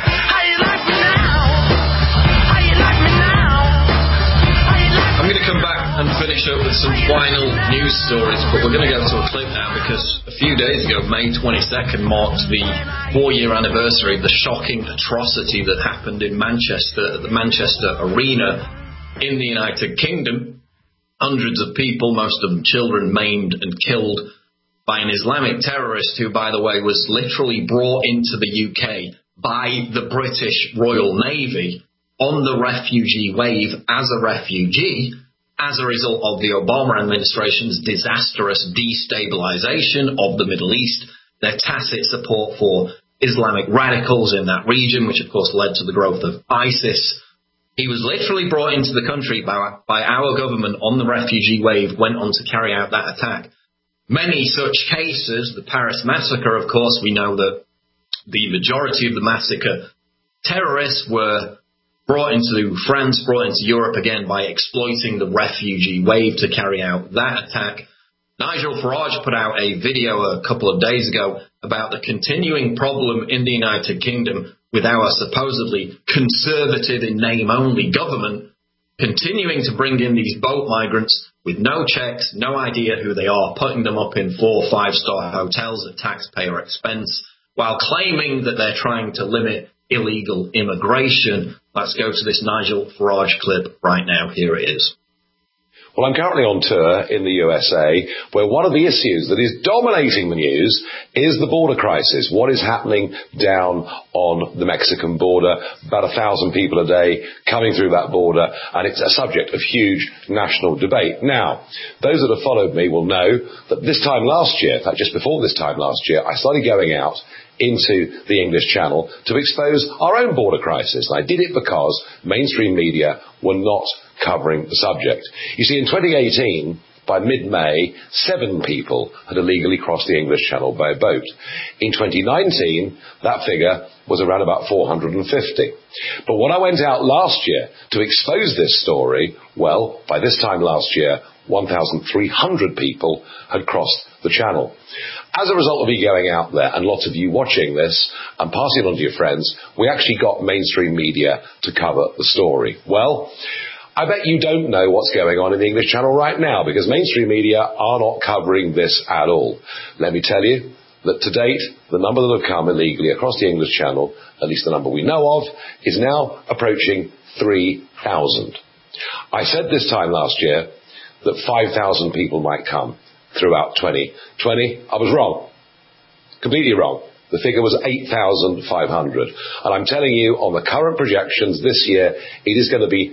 Speaker 4: I'm going to come back and finish up with some final news stories, but we're going to go to a clip now because a few days ago, May 22nd, marked the 4-year anniversary of the shocking atrocity that happened in Manchester, at the Manchester Arena in the United Kingdom. Hundreds of people, most of them children, maimed and killed by an Islamic terrorist who, by the way, was literally brought into the UK by the British Royal Navy on the refugee wave as a refugee as a result of the Obama administration's disastrous destabilization of the Middle East, their tacit support for Islamic radicals in that region, which of course led to the growth of ISIS. He was literally brought into the country by our government on the refugee wave, went on to carry out that attack. Many such cases, the Paris massacre, of course, we know that the majority of the massacre terrorists were brought into France, brought into Europe again by exploiting the refugee wave to carry out that attack. Nigel Farage put out a video a couple of days ago about the continuing problem in the United Kingdom with our supposedly conservative in name only government continuing to bring in these boat migrants with no checks, no idea who they are, putting them up in 4- or 5-star hotels at taxpayer expense, while claiming that they're trying to limit illegal immigration. Let's go to this Nigel Farage clip right now. Here it is.
Speaker 20: Well, I'm currently on tour in the USA, where one of the issues that is dominating the news is the border crisis. What is happening down on the Mexican border? About 1,000 people a day coming through that border, and it's a subject of huge national debate. Now, those that have followed me will know that this time last year, in fact, just before this time last year, I started going out into the English Channel to expose our own border crisis. And I did it because mainstream media were not covering the subject. You see, in 2018, by mid-May, 7 people had illegally crossed the English Channel by boat. In 2019, that figure was around about 450. But when I went out last year to expose this story, well, by this time last year, 1,300 people had crossed the channel. As a result of me going out there and lots of you watching this and passing it on to your friends, we actually got mainstream media to cover the story. Well, I bet you don't know what's going on in the English Channel right now, because mainstream media are not covering this at all. Let me tell you that to date, the number that have come illegally across the English Channel, at least the number we know of, is now approaching 3,000. I said this time last year that 5,000 people might come throughout 2020. I was wrong. Completely wrong. The figure was 8,500. And I'm telling you, on the current projections this year, it is going to be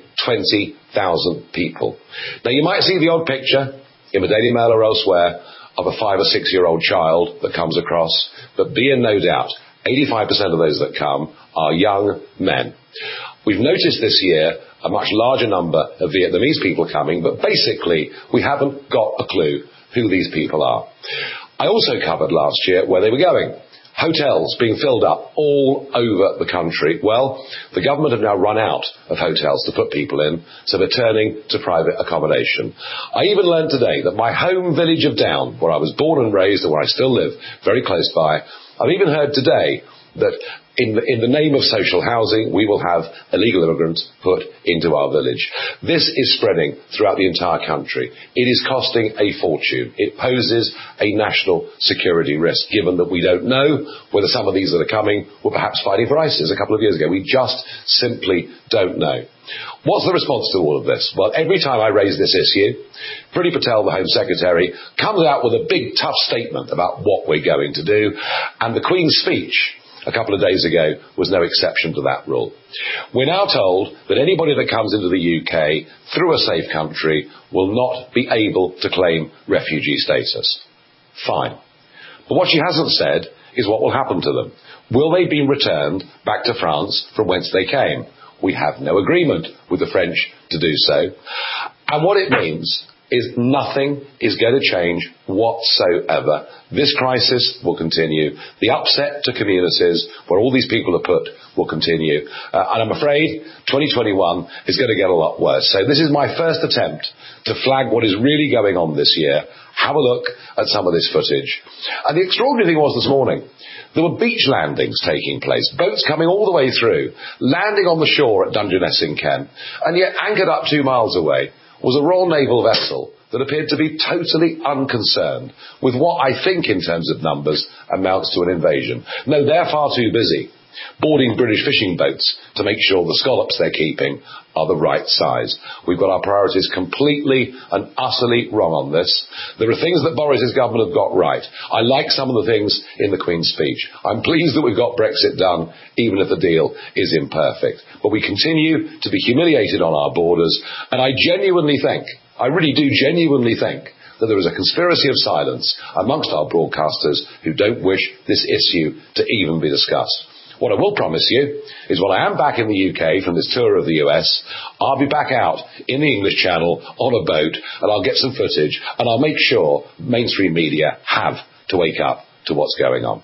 Speaker 20: 20,000 people. Now, you might see the odd picture in the Daily Mail or elsewhere of a 5 or 6 year old child that comes across, but be in no doubt, 85% of those that come are young men. We've noticed this year a much larger number of Vietnamese people coming, but basically we haven't got a clue who these people are. I also covered last year where they were going. Hotels being filled up all over the country. Well, the government have now run out of hotels to put people in, so they're turning to private accommodation. I even learned today that my home village of Down, where I was born and raised and where I still live, very close by, I've even heard today that in the name of social housing, we will have illegal immigrants put into our village. This is spreading throughout the entire country. It is costing a fortune. It poses a national security risk, given that we don't know whether some of these that are coming were perhaps fighting for ISIS a couple of years ago. We just simply don't know. What's the response to all of this? Well, every time I raise this issue, Priti Patel, the Home Secretary, comes out with a big, tough statement about what we're going to do, and the Queen's speech a couple of days ago was no exception to that rule. We're now told that anybody that comes into the UK through a safe country will not be able to claim refugee status. Fine. But what she hasn't said is what will happen to them. Will they be returned back to France from whence they came? We have no agreement with the French to do so. And what it means is nothing is going to change whatsoever. This crisis will continue. The upset to communities where all these people are put will continue. And I'm afraid 2021 is going to get a lot worse. So this is my first attempt to flag what is really going on this year. Have a look at some of this footage. And the extraordinary thing was this morning, there were beach landings taking place, boats coming all the way through, landing on the shore at Dungeness in Kent, and yet anchored up 2 miles away was a Royal Naval vessel that appeared to be totally unconcerned with what I think in terms of numbers amounts to an invasion. No, they're far too busy boarding British fishing boats to make sure the scallops they're keeping are the right size. We've got our priorities completely and utterly wrong on this. There are things that Boris's government have got right. I like some of the things in the Queen's speech. I'm pleased that we've got Brexit done, even if the deal is imperfect. But we continue to be humiliated on our borders, and I genuinely think, I really do genuinely think, that there is a conspiracy of silence amongst our broadcasters who don't wish this issue to even be discussed. What I will promise you is when I am back in the UK from this tour of the US, I'll be back out in the English Channel on a boat, and I'll get some footage, and I'll make sure mainstream media have to wake up to what's going on.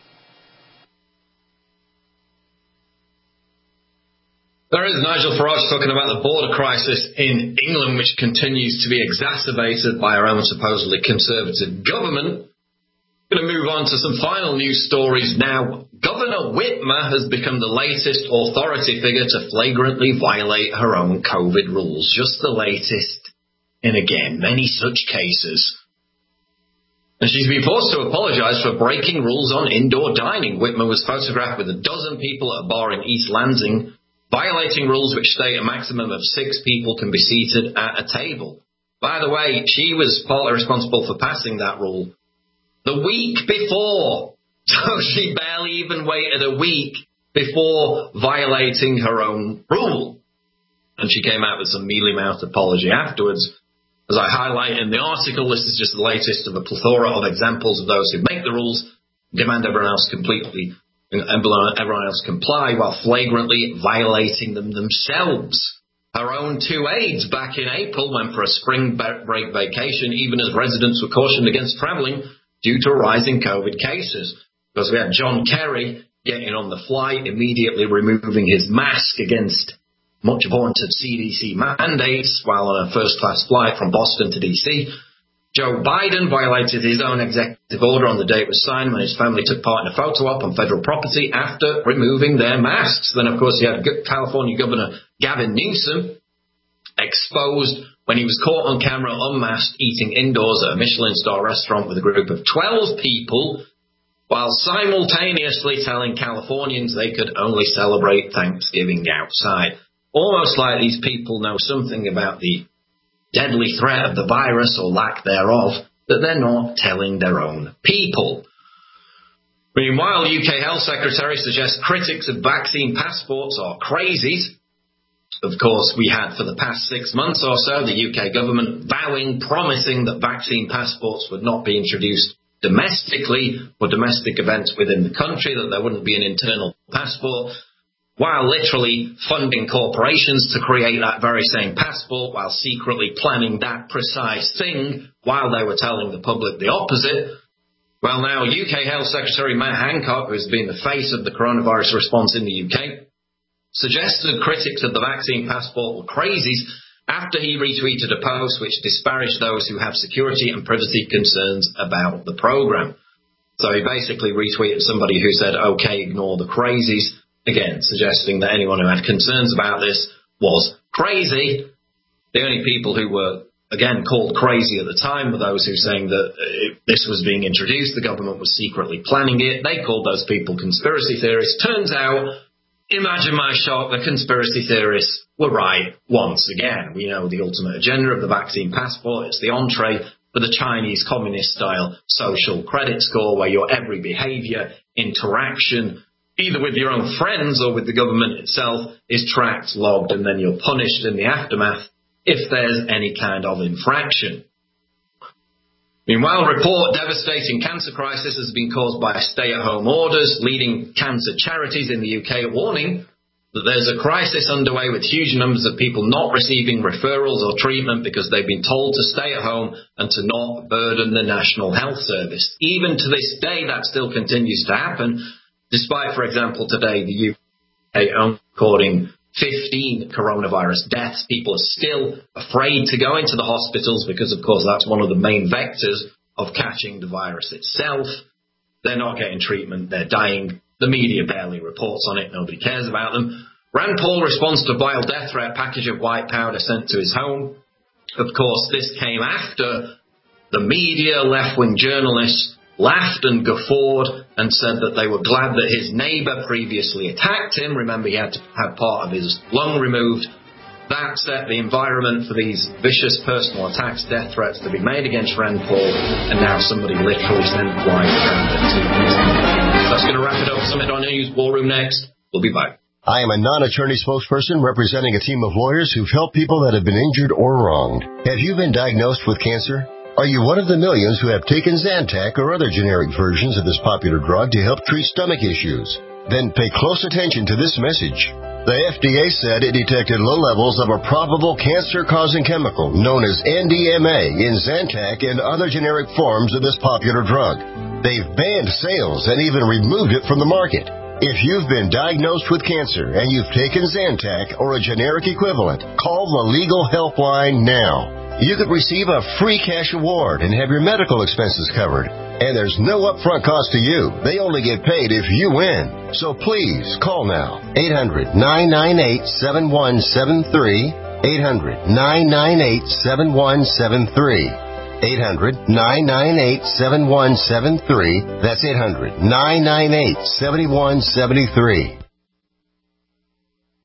Speaker 4: There is Nigel Farage talking about the border crisis in England, which continues to be exacerbated by our own supposedly conservative government. We're going to move on to some final news stories now. Governor Whitmer has become the latest authority figure to flagrantly violate her own COVID rules. Just the latest in, again, many such cases. And she's been forced to apologise for breaking rules on indoor dining. Whitmer was photographed with 12 people at a bar in East Lansing, violating rules which state a maximum of 6 people can be seated at a table. By the way, she was partly responsible for passing that rule the week before. So she barely even waited a week before violating her own rule. And she came out with some mealy-mouthed apology afterwards. As I highlight in the article, this is just the latest of a plethora of examples of those who make the rules, demand everyone else comply while flagrantly violating them themselves. Her own two aides back in April went for a spring break vacation, even as residents were cautioned against travelling due to a rise in COVID cases. Because we had John Kerry getting on the flight, immediately removing his mask against much vaunted CDC mandates while on a first-class flight from Boston to D.C. Joe Biden violated his own executive order on the day it was signed when his family took part in a photo op on federal property after removing their masks. Then, of course, you had California Governor Gavin Newsom exposed when he was caught on camera unmasked eating indoors at a Michelin-star restaurant with a group of 12 people while simultaneously telling Californians they could only celebrate Thanksgiving outside. Almost like these people know something about the deadly threat of the virus or lack thereof that they're not telling their own people. Meanwhile, UK Health Secretary suggests critics of vaccine passports are crazies. Of course, we had for the past 6 months or so the UK government promising that vaccine passports would not be introduced domestically for domestic events within the country, that there wouldn't be an internal passport, while literally funding corporations to create that very same passport while secretly planning that precise thing while they were telling the public the opposite. Well, now UK Health Secretary Matt Hancock, who has been the face of the coronavirus response in the UK, suggested critics of the vaccine passport were crazies after he retweeted a post which disparaged those who have security and privacy concerns about the program. So he basically retweeted somebody who said, okay, ignore the crazies, again, suggesting that anyone who had concerns about this was crazy. The only people who were, again, called crazy at the time were those who were saying that if this was being introduced, the government was secretly planning it. They called those people conspiracy theorists. Turns out, imagine my shock, the conspiracy theorists were right once again. We know the ultimate agenda of the vaccine passport. It's the entree for the Chinese communist-style social credit score where your every behavior, interaction, either with your own friends or with the government itself, is tracked, logged, and then you're punished in the aftermath if there's any kind of infraction. Meanwhile, report devastating cancer crisis has been caused by stay-at-home orders, leading cancer charities in the UK warning that there's a crisis underway with huge numbers of people not receiving referrals or treatment because they've been told to stay at home and to not burden the National Health Service. Even to this day, that still continues to happen, despite, for example, today the UK recording 15 coronavirus deaths. People are still afraid to go into the hospitals because, of course, that's one of the main vectors of catching the virus itself. They're not getting treatment. They're dying. The media barely reports on it. Nobody cares about them. Rand Paul responds to vile death threat package of white powder sent to his home. Of course, this came after the media, left-wing journalists, laughed and guffawed and said that they were glad that his neighbour previously attacked him. Remember, he had to have part of his lung removed. That set the environment for these vicious personal attacks, death threats to be made against Rand Paul, and now somebody literally sent white powder to his home. That's going to wrap it up. Summit on News War Room next. We'll be back.
Speaker 21: I am a non-attorney spokesperson representing a team of lawyers who've helped people that have been injured or wronged. Have you been diagnosed with cancer? Are you one of the millions who have taken Zantac or other generic versions of this popular drug to help treat stomach issues? Then pay close attention to this message. The FDA said it detected low levels of a probable cancer-causing chemical known as NDMA in Zantac and other generic forms of this popular drug. They've banned sales and even removed it from the market. If you've been diagnosed with cancer and you've taken Zantac or a generic equivalent, call the Legal Helpline now. You could receive a free cash award and have your medical expenses covered. And there's no upfront cost to you. They only get paid if you win. So please, call now. 800-998-7173. 800-998-7173. 800-998-7173. That's 800-998-7173.